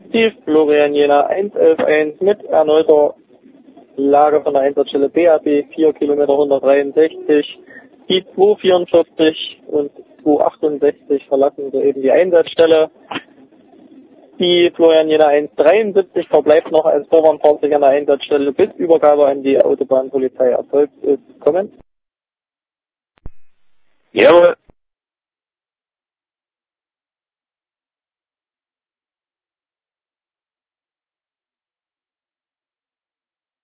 Die Florian Jena 111 mit erneuter Lage von der Einsatzstelle BAB 4 Kilometer 163. Die 244 und 268 verlassen soeben die Einsatzstelle. Die Florian Jena 173 verbleibt noch als Vorwarnfahrzeug an der Einsatzstelle, bis Übergabe an die Autobahnpolizei erfolgt ist. Kommen? Jawohl.